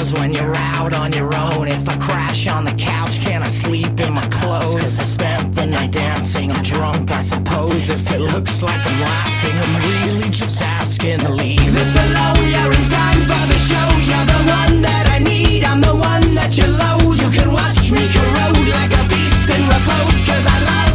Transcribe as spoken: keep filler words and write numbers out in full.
feels when you're out on your own. If I crash on the couch, can I sleep in my clothes? Cause I spent the night dancing, I'm drunk I suppose. If it looks like I'm laughing, I'm really just asking to leave. This alone, you're in time for the show. You're the one that I need, I'm the one that you loathe. You can watch me corrode like a beast in repose, cause I love